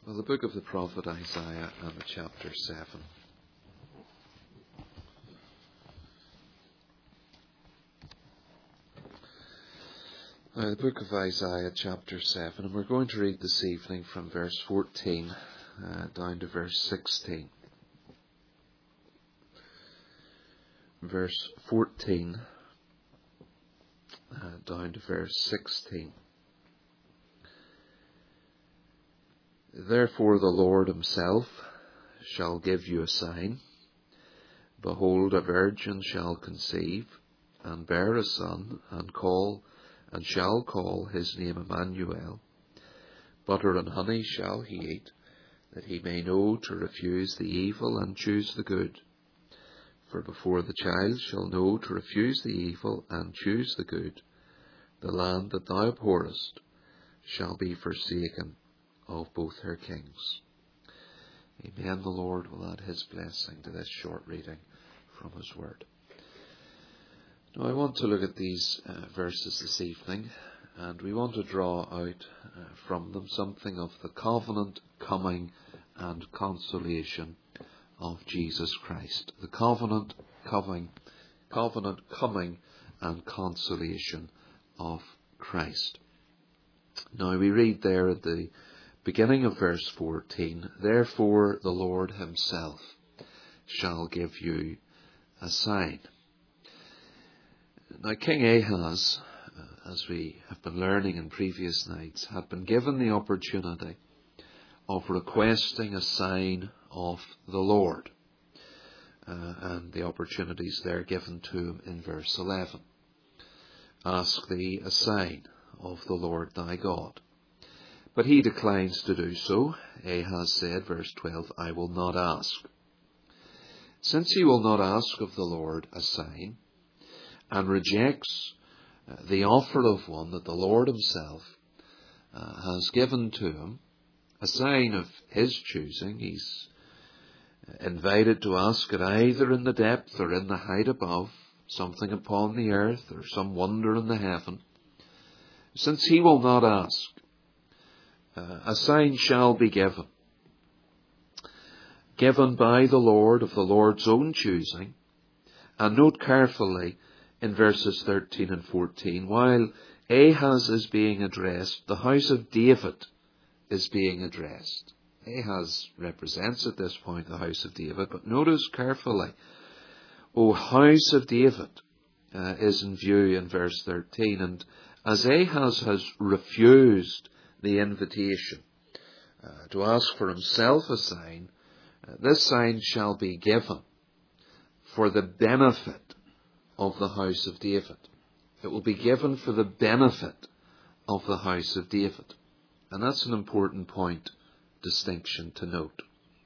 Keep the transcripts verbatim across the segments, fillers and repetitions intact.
Well, the book of the prophet Isaiah and the chapter seven. Now, the book of Isaiah chapter seven, and we're going to read this evening from verse fourteen uh, down to verse sixteen. Verse fourteen uh, down to verse sixteen. Therefore the Lord himself shall give you a sign. Behold, a virgin shall conceive, and bear a son, and call, and shall call his name Emmanuel. Butter and honey shall he eat, that he may know to refuse the evil and choose the good. For before the child shall know to refuse the evil and choose the good, the land that thou abhorrest shall be forsaken of both her kings. Amen. The Lord will add his blessing to this short reading from his word. Now I want to look at these uh, verses this evening, and we want to draw out uh, from them something of the covenant, coming and consolation of Jesus Christ. The covenant, coming, covenant, coming and consolation of Christ. Now we read there at the beginning of verse fourteen, therefore the Lord himself shall give you a sign. Now King Ahaz, as we have been learning in previous nights, had been given the opportunity of requesting a sign of the Lord. Uh, and the opportunities there given to him in verse eleven. Ask thee a sign of the Lord thy God. But he declines to do so. Ahaz said, verse twelve, I will not ask. Since he will not ask of the Lord a sign, and rejects uh, the offer of one that the Lord himself uh, has given to him, a sign of his choosing, he's invited to ask it either in the depth or in the height above, something upon the earth or some wonder in the heaven. Since he will not ask, Uh, a sign shall be given, given by the Lord of the Lord's own choosing. And note carefully in verses thirteen and fourteen, while Ahaz is being addressed, the house of David is being addressed. Ahaz represents at this point the house of David, but notice carefully, O house of David uh, is in view in verse thirteen. And as Ahaz has refused the invitation uh, to ask for himself a sign, uh, this sign shall be given for the benefit of the house of David. It will be given for the benefit of the house of David. And that's an important point, distinction to note.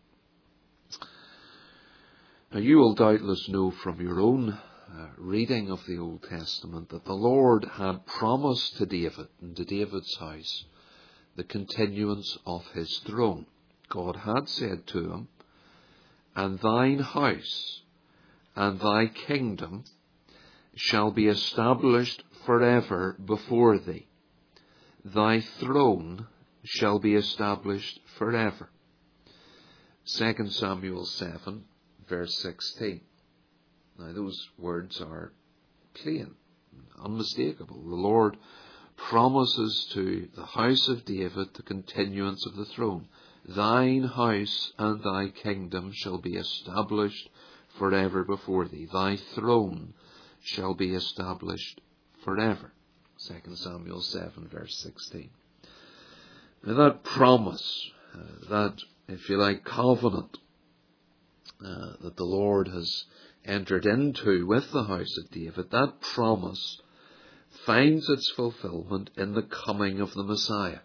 Now you will doubtless know from your own uh, reading of the Old Testament that the Lord had promised to David and to David's house the continuance of his throne. God had said to him, and thine house and thy kingdom shall be established forever before thee. Thy throne shall be established forever. Second Samuel seven, verse sixteen. Now those words are plain, unmistakable. The Lord promises to the house of David the continuance of the throne. Thine house and thy kingdom shall be established forever before thee. Thy throne shall be established forever. Second Samuel seven, verse sixteen. Now that promise, uh, that, if you like, covenant uh, that the Lord has entered into with the house of David, that promise finds its fulfillment in the coming of the Messiah.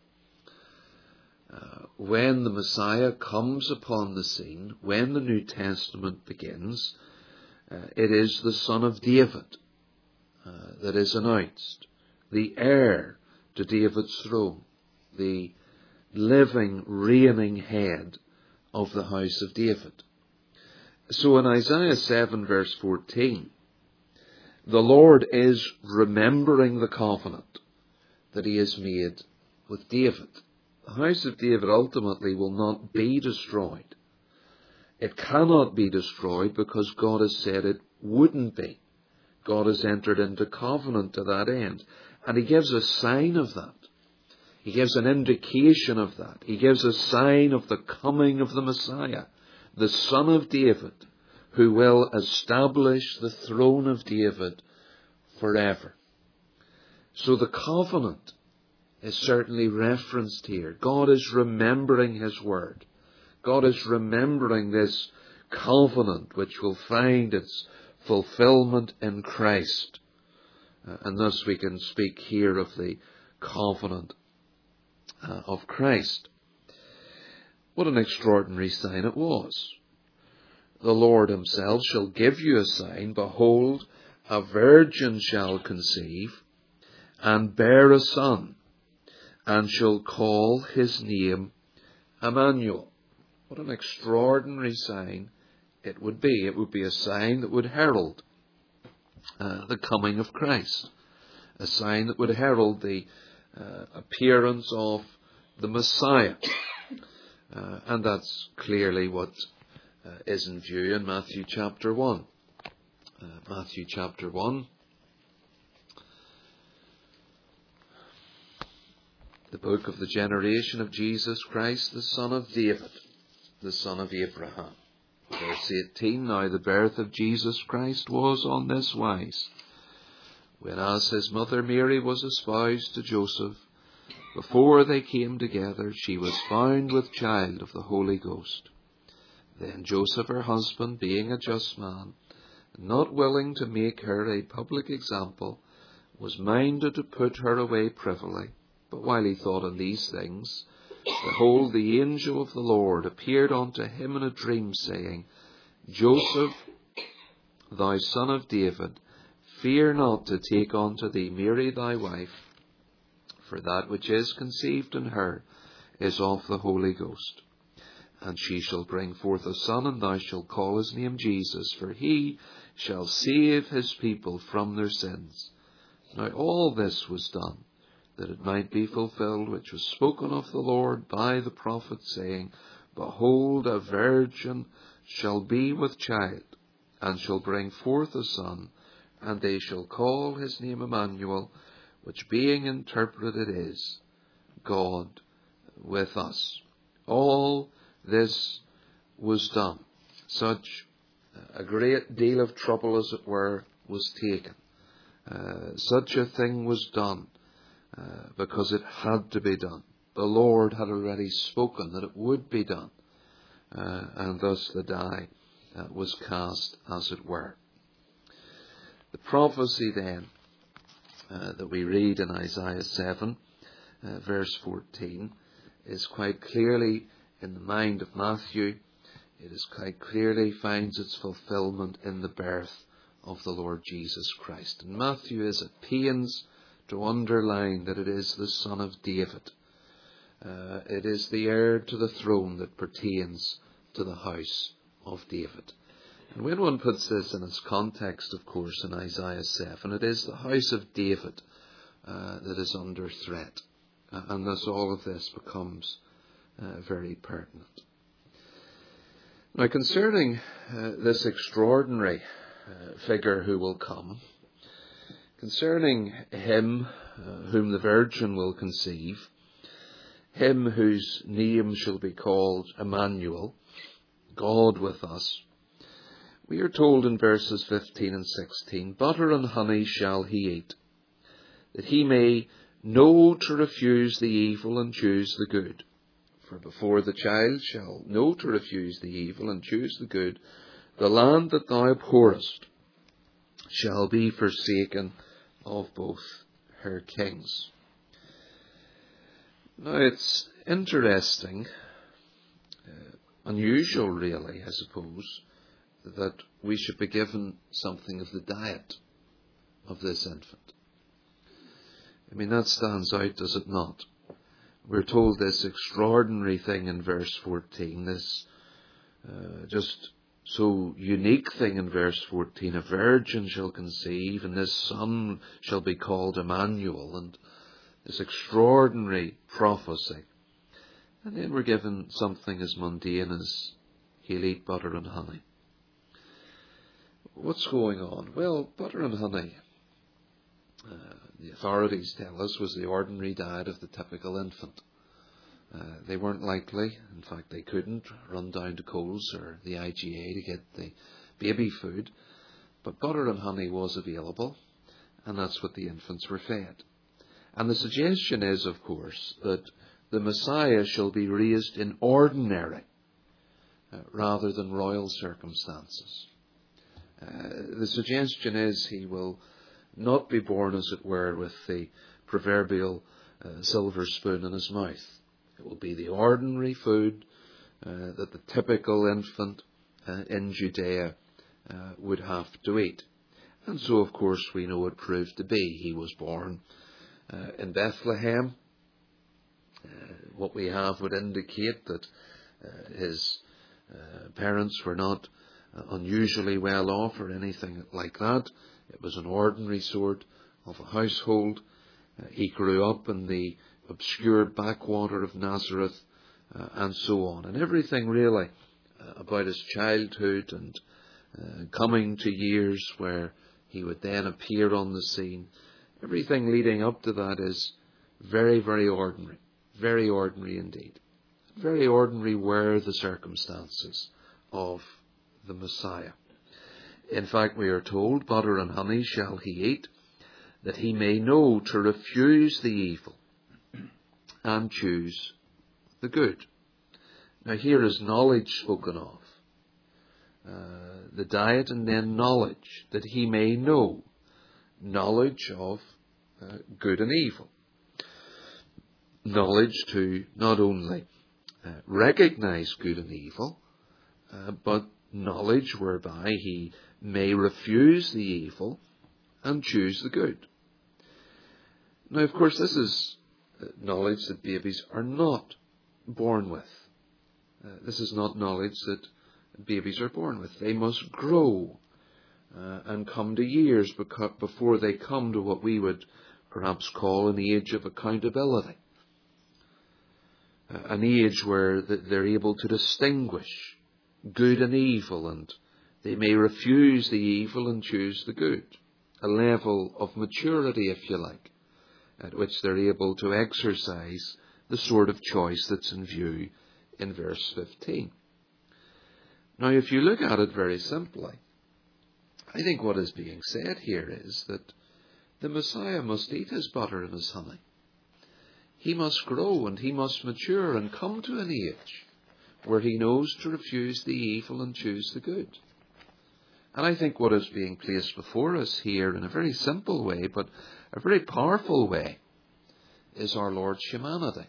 Uh, when the Messiah comes upon the scene, when the New Testament begins, uh, it is the Son of David uh, that is announced, the heir to David's throne, the living, reigning head of the house of David. So in Isaiah seven, verse fourteen, the Lord is remembering the covenant that he has made with David. The house of David ultimately will not be destroyed. It cannot be destroyed because God has said it wouldn't be. God has entered into covenant to that end. And he gives a sign of that. He gives an indication of that. He gives a sign of the coming of the Messiah, the Son of David, who will establish the throne of David forever. So the covenant is certainly referenced here. God is remembering his word. God is remembering this covenant which will find its fulfillment in Christ. Uh, and thus we can speak here of the covenant uh, of Christ. What an extraordinary sign it was. The Lord himself shall give you a sign. Behold, a virgin shall conceive and bear a son, and shall call his name Emmanuel. What an extraordinary sign it would be. It would be a sign that would herald uh, the coming of Christ. A sign that would herald the uh, appearance of the Messiah. Uh, and that's clearly what uh, is in view in Matthew chapter one. Uh, Matthew chapter one. The book of the generation of Jesus Christ, the son of David, the son of Abraham. Verse eighteen, now the birth of Jesus Christ was on this wise. When as his mother Mary was espoused to Joseph, before they came together, she was found with child of the Holy Ghost. Then Joseph, her husband, being a just man, not willing to make her a public example, was minded to put her away privily. But while he thought on these things, behold, the angel of the Lord appeared unto him in a dream, saying, Joseph, thou son of David, fear not to take unto thee Mary thy wife, for that which is conceived in her is of the Holy Ghost. And she shall bring forth a son, and thou shalt call his name Jesus, for he shall save his people from their sins. Now all this was done, that it might be fulfilled which was spoken of the Lord by the prophet, saying, Behold, a virgin shall be with child, and shall bring forth a son, and they shall call his name Emmanuel, which being interpreted is, God with us. All this was done. Such a great deal of trouble, as it were, was taken. Uh, such a thing was done uh, because it had to be done. The Lord had already spoken that it would be done. Uh, and thus the die uh, was cast, as it were. The prophecy then uh, that we read in Isaiah seven, uh, verse fourteen, is quite clearly in the mind of Matthew. It is quite clearly finds its fulfillment in the birth of the Lord Jesus Christ. And Matthew is at pains to underline that it is the son of David. Uh, it is the heir to the throne that pertains to the house of David. And when one puts this in its context, of course, in Isaiah seven, it is the house of David uh, that is under threat. Uh, and thus all of this becomes uh, very pertinent. Now, concerning uh, this extraordinary uh, figure who will come, concerning him uh, whom the Virgin will conceive, him whose name shall be called Emmanuel, God with us, we are told in verses fifteen and sixteen, butter and honey shall he eat, that he may know to refuse the evil and choose the good. For before the child shall know to refuse the evil and choose the good, the land that thou abhorrest shall be forsaken of both her kings. Now it's interesting, uh, unusual really, I suppose, that we should be given something of the diet of this infant. I mean, that stands out, does it not? We're told this extraordinary thing in verse fourteen, this uh, just so unique thing in verse fourteen, a virgin shall conceive, and this son shall be called Emmanuel, and this extraordinary prophecy. And then we're given something as mundane as he'll eat butter and honey. What's going on? Well, butter and honey, uh, the authorities tell us, was the ordinary diet of the typical infant. Uh, they weren't likely, in fact they couldn't, run down to Coles or the I G A to get the baby food, but butter and honey was available, and that's what the infants were fed. And the suggestion is, of course, that the Messiah shall be raised in ordinary uh, rather than royal circumstances. Uh, the suggestion is he will not be born, as it were, with the proverbial uh, silver spoon in his mouth. It will be the ordinary food uh, that the typical infant uh, in Judea uh, would have to eat. And so, of course, we know it proved to be. He was born uh, in Bethlehem. Uh, what we have would indicate that uh, his uh, parents were not uh, unusually well off or anything like that. It was an ordinary sort of a household. Uh, he grew up in the obscure backwater of Nazareth uh, and so on. And everything really uh, about his childhood and uh, coming to years where he would then appear on the scene, everything leading up to that is very, very ordinary. Very ordinary indeed. Very ordinary were the circumstances of the Messiah. In fact, we are told, butter and honey shall he eat, that he may know to refuse the evil and choose the good. Now here is knowledge spoken of. Uh, the diet and then knowledge, that he may know. Knowledge of uh, good and evil. Knowledge to not only uh, recognize good and evil, uh, but knowledge whereby he may refuse the evil and choose the good. Now, of course, this is knowledge that babies are not born with. Uh, this is not knowledge that babies are born with. They must grow uh, and come to years beca- before they come to what we would perhaps call an age of accountability. Uh, an age where they're able to distinguish good and evil, and they may refuse the evil and choose the good. A level of maturity, if you like, at which they're able to exercise the sort of choice that's in view in verse fifteen. Now, if you look at it very simply, I think what is being said here is that the Messiah must eat his butter and his honey. He must grow and he must mature and come to an age where he knows to refuse the evil and choose the good. And I think what is being placed before us here in a very simple way, but a very powerful way, is our Lord's humanity.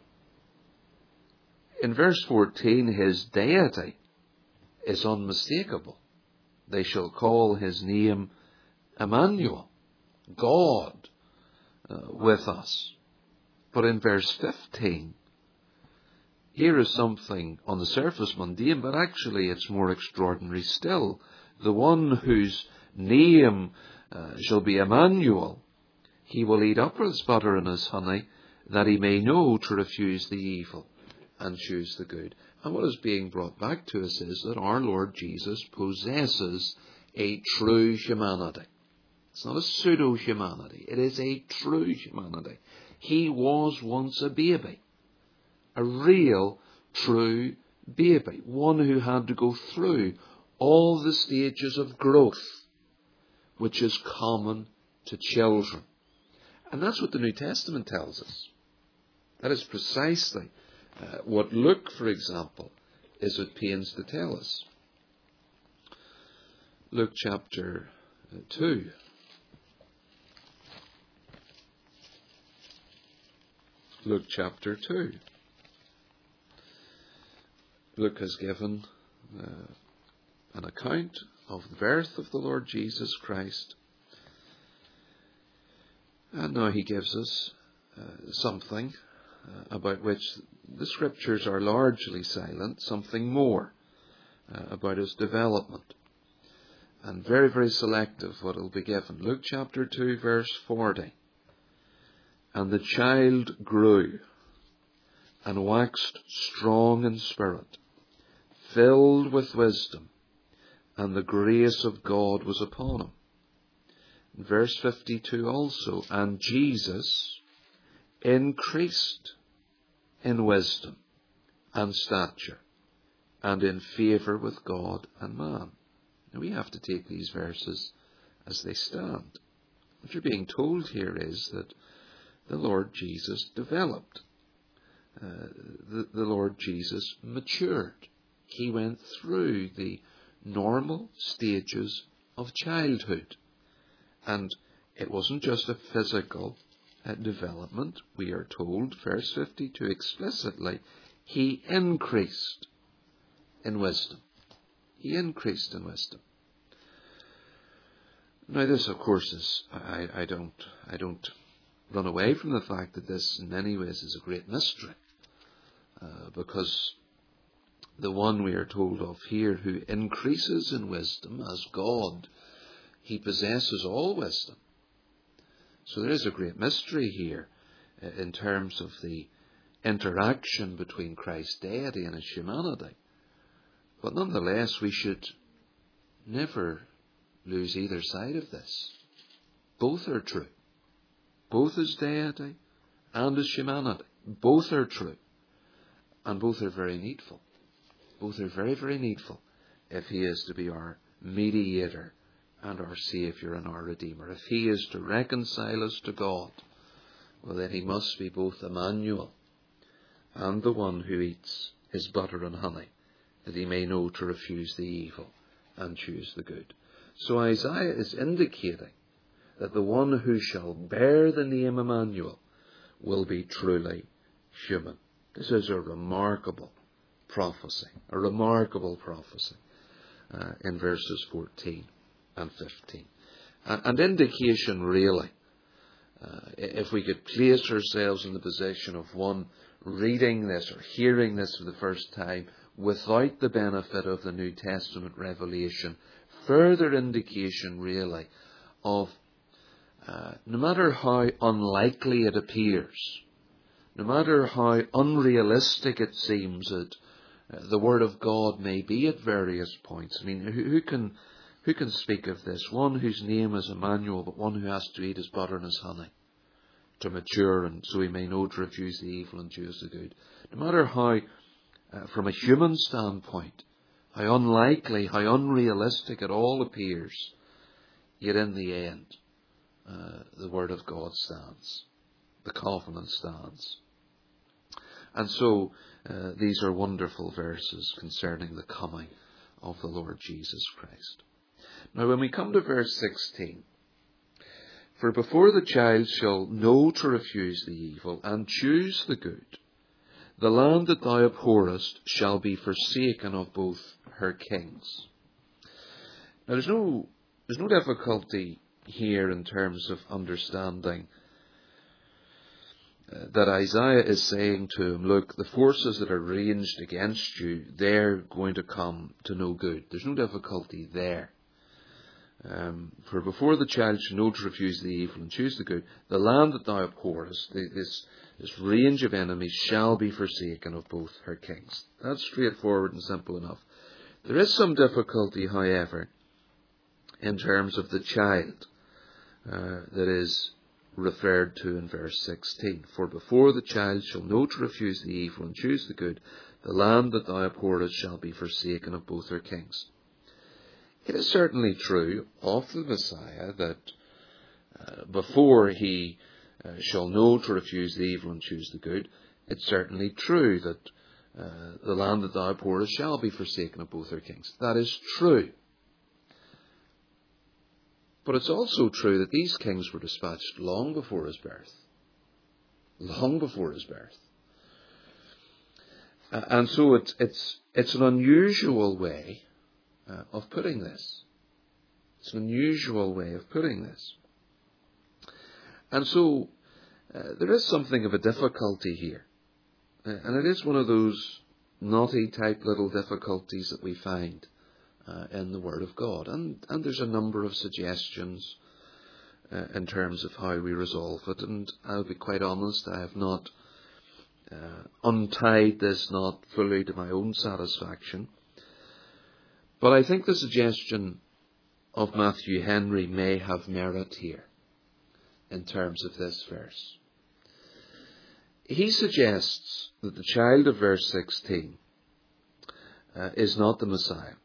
In verse fourteen, his deity is unmistakable. They shall call his name Emmanuel, God uh, with us. But in verse fifteen, here is something on the surface mundane, but actually it's more extraordinary still. The one whose name uh, shall be Emmanuel, he will eat up his butter and his honey, that he may know to refuse the evil and choose the good. And what is being brought back to us is that our Lord Jesus possesses a true humanity. It's not a pseudo-humanity. It is a true humanity. He was once a baby. A real, true baby. One who had to go through all the stages of growth which is common to children. And that's what the New Testament tells us. That is precisely uh, what Luke, for example, is at pains to tell us. Luke chapter two. Luke chapter two. Luke has given uh, an account of the birth of the Lord Jesus Christ. And now he gives us uh, something uh, about which the Scriptures are largely silent, something more uh, about his development. And very, very selective what will be given. Luke chapter two, verse forty. And the child grew and waxed strong in spirit, filled with wisdom, and the grace of God was upon him. In verse fifty-two also, and Jesus increased in wisdom and stature, and in favour with God and man. Now we have to take these verses as they stand. What you're being told here is that the Lord Jesus developed. Uh, the, the Lord Jesus matured. He went through the normal stages of childhood. And it wasn't just a physical uh, development. We are told, verse fifty-two explicitly, he increased in wisdom. He increased in wisdom. Now this, of course, is, I, I don't, I don't run away from the fact that this in many ways is a great mystery. Uh, because the one we are told of here who increases in wisdom as God, he possesses all wisdom. So there is a great mystery here uh, in terms of the interaction between Christ's deity and his humanity. But nonetheless, we should never lose either side of this. Both are true. Both his deity and his humanity. Both are true. And both are very needful. Both are very, very needful if he is to be our mediator and our Saviour and our Redeemer. If he is to reconcile us to God, well then he must be both Emmanuel and the one who eats his butter and honey, that he may know to refuse the evil and choose the good. So Isaiah is indicating that the one who shall bear the name Emmanuel will be truly human. This is a remarkable prophecy, a remarkable prophecy uh, in verses fourteen and fifteen. Uh, and indication really, uh, if we could place ourselves in the position of one reading this or hearing this for the first time without the benefit of the New Testament revelation, further indication really of uh, no matter how unlikely it appears, no matter how unrealistic it seems that uh, the Word of God may be at various points. I mean, who, who can who can speak of this? One whose name is Emmanuel, but one who has to eat his butter and his honey to mature, and so he may know to refuse the evil and choose the good. No matter how, uh, from a human standpoint, how unlikely, how unrealistic it all appears, yet in the end, uh, the Word of God stands. The covenant stands. And so uh, these are wonderful verses concerning the coming of the Lord Jesus Christ. Now when we come to verse sixteen, for before the child shall know to refuse the evil and choose the good, the land that thou abhorrest shall be forsaken of both her kings. Now there's no, there's no difficulty here in terms of understanding Uh, that Isaiah is saying to him, look, the forces that are ranged against you, they're going to come to no good. There's no difficulty there. Um, for before the child shall know to refuse the evil and choose the good, the land that thou abhorrest, this, this range of enemies, shall be forsaken of both her kings. That's straightforward and simple enough. There is some difficulty, however, in terms of the child uh, that is referred to in verse sixteen. For before the child shall know to refuse the evil and choose the good, the land that thou abhorrest shall be forsaken of both her kings. It is certainly true of the Messiah that uh, before he uh, shall know to refuse the evil and choose the good, it's certainly true that uh, the land that thou abhorrest shall be forsaken of both her kings. That is true. But it's also true that these kings were dispatched long before his birth. Long before his birth. Uh, and so it's, it's, it's an unusual way uh, of putting this. It's an unusual way of putting this. And so uh, there is something of a difficulty here. Uh, and it is one of those knotty type little difficulties that we find Uh, in the Word of God. And, and there's a number of suggestions uh, in terms of how we resolve it. And I'll be quite honest, I have not uh, untied this knot fully to my own satisfaction. But I think the suggestion of Matthew Henry may have merit here in terms of this verse. He suggests that the child of verse sixteen uh, is not the Messiah.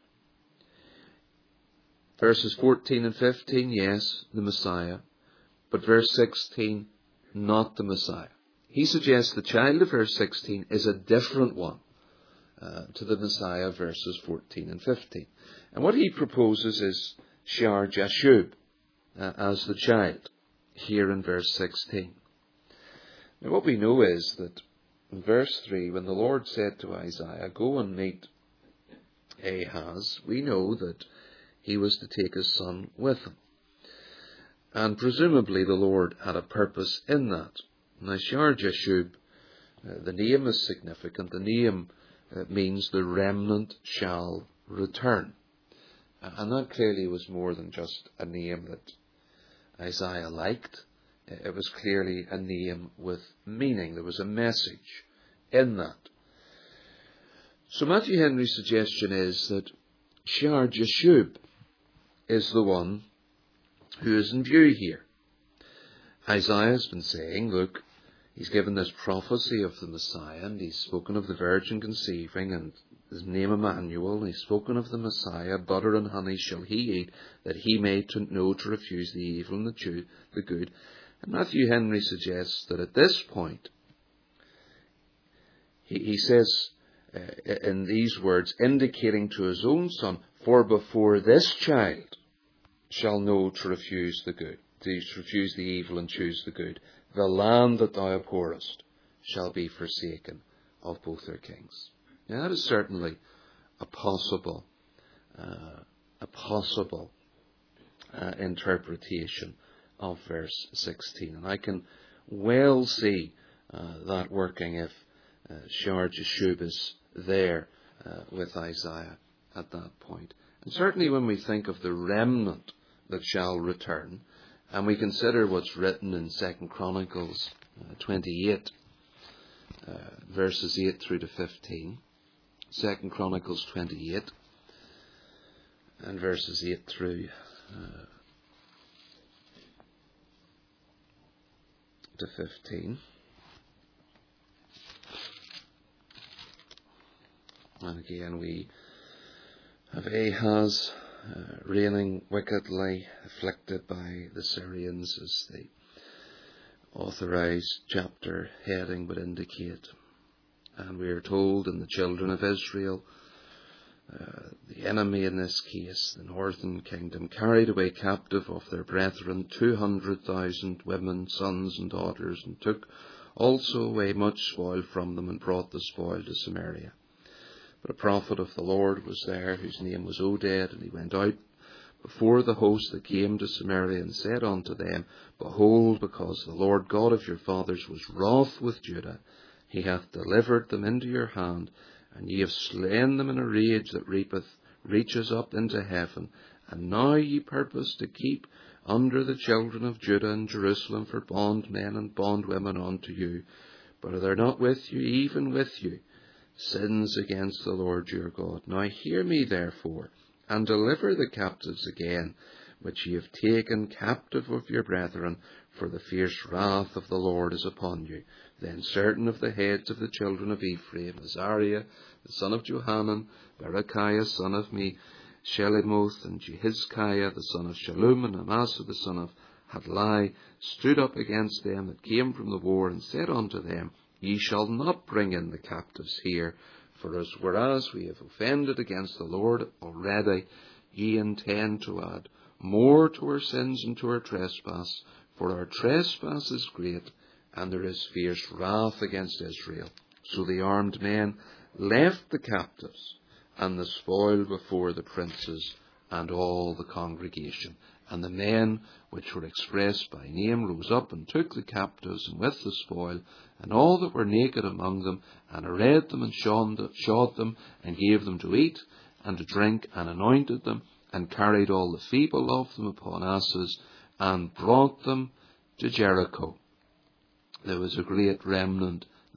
Verses fourteen and fifteen, yes, the Messiah, but verse sixteen, not the Messiah. He suggests the child of verse sixteen is a different one uh, to the Messiah of verses fourteen and fifteen. And what he proposes is Shear Jashub uh, as the child here in verse sixteen. Now what we know is that in verse three, when the Lord said to Isaiah, "Go and meet Ahaz," we know that he was to take his son with him. And presumably the Lord had a purpose in that. Now Shear Jashub, uh, the name is significant. The name uh, means the remnant shall return. And that clearly was more than just a name that Isaiah liked. It was clearly a name with meaning. There was a message in that. So Matthew Henry's suggestion is that Shear Jashub is the one who is in view here. Isaiah has been saying, look, he's given this prophecy of the Messiah, and he's spoken of the virgin conceiving, and his name Emmanuel, and he's spoken of the Messiah. Butter and honey shall he eat, that he may to know to refuse the evil and the, true, the good. And Matthew Henry suggests that at this point, he, he says uh, in these words, indicating to his own son, "For before this child shall know to refuse the good, to refuse the evil and choose the good, the land that thou abhorrest shall be forsaken of both their kings." Now that is certainly a possible, uh, a possible uh, interpretation of verse sixteen, and I can well see uh, that working if uh, Shear Jashub is there uh, with Isaiah at that point. And certainly when we think of the remnant that shall return, and we consider what's written in Second Chronicles uh, twenty-eight, uh, verses eight through to fifteen, Second Chronicles twenty-eight, and verses eight through uh, to fifteen. And again we have Ahaz uh, reigning wickedly, afflicted by the Syrians, as the authorized chapter heading would indicate. And we are told in the children of Israel, uh, the enemy in this case, the northern kingdom, carried away captive of their brethren two hundred thousand women, sons and daughters, and took also away much spoil from them, and brought the spoil to Samaria. But a prophet of the Lord was there, whose name was Oded, and he went out before the host that came to Samaria, and said unto them, Behold, because the Lord God of your fathers was wroth with Judah, he hath delivered them into your hand, and ye have slain them in a rage that reapeth, reaches up into heaven. And now ye purpose to keep under the children of Judah and Jerusalem for bondmen and bondwomen unto you. But are there not with you, even with you, sins against the Lord your God? Now hear me therefore, and deliver the captives again, which ye have taken captive of your brethren, for the fierce wrath of the Lord is upon you. Then certain of the heads of the children of Ephraim, Azariah, the son of Johanan, Berechiah, son of me, Shelimoth, and Jehizkiah, the son of Shallum, and Amasa, the son of Hadlai, stood up against them that came from the war, and said unto them, Ye shall not bring in the captives here, for as whereas we have offended against the Lord already, ye intend to add more to our sins and to our trespass, for our trespass is great, and there is fierce wrath against Israel. So the armed men left the captives and the spoil before the princes and all the congregation. And the men which were expressed by name rose up and took the captives, and with the spoil, and all that were naked among them, and arrayed them, and shod them, and gave them to eat and to drink, and anointed them, and carried all the feeble of them upon asses, and brought them to Jericho. There was a great remnant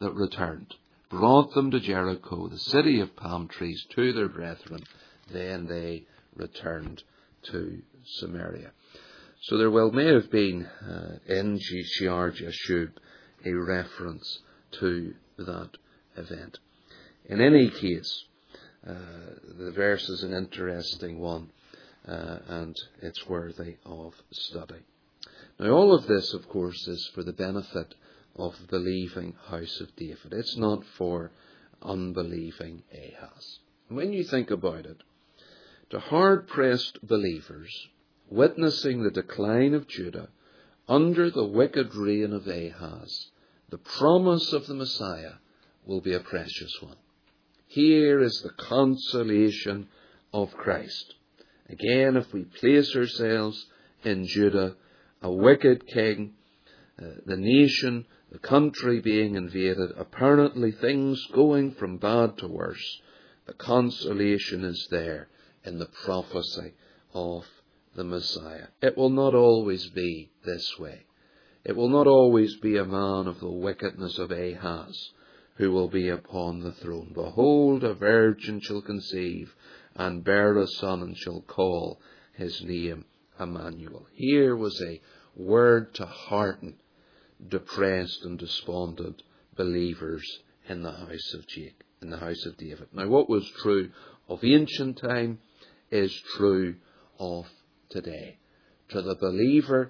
that returned, brought them to Jericho, the city of palm trees, to their brethren. Then they returned to Samaria. So there well may have been uh, in Shear Jashub a reference to that event. In any case, uh, the verse is an interesting one, uh, and it's worthy of study. Now, all of this, of course, is for the benefit of the believing house of David. It's not for unbelieving Ahaz. And when you think about it, to hard-pressed believers witnessing the decline of Judah under the wicked reign of Ahaz, the promise of the Messiah will be a precious one. Here is the consolation of Christ. Again, if we place ourselves in Judah, a wicked king, uh, the nation, the country being invaded, apparently things going from bad to worse, the consolation is there in the prophecy of the Messiah. It will not always be this way. It will not always be a man of the wickedness of Ahaz who will be upon the throne. Behold, a virgin shall conceive and bear a son, and shall call his name Emmanuel. Here was a word to hearten depressed and despondent believers in the house of Jacob, in the house of David. Now, what was true of ancient time is true of today. To the believer,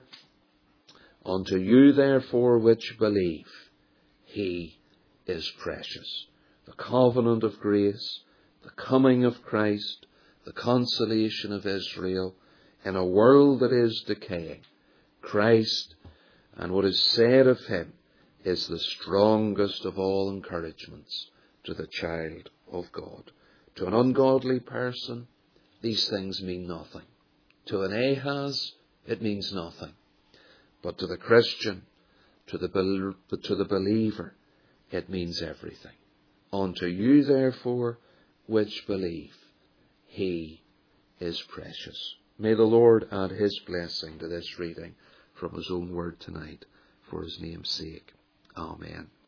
unto you therefore which believe, he is precious. The covenant of grace, the coming of Christ, the consolation of Israel in a world that is decaying. Christ and what is said of him is the strongest of all encouragements to the child of God. To an ungodly person, these things mean nothing. To an Ahaz, it means nothing. But to the Christian, to the, to the believer, it means everything. Unto you, therefore, which believe, he is precious. May the Lord add his blessing to this reading from his own word tonight, for his name's sake. Amen.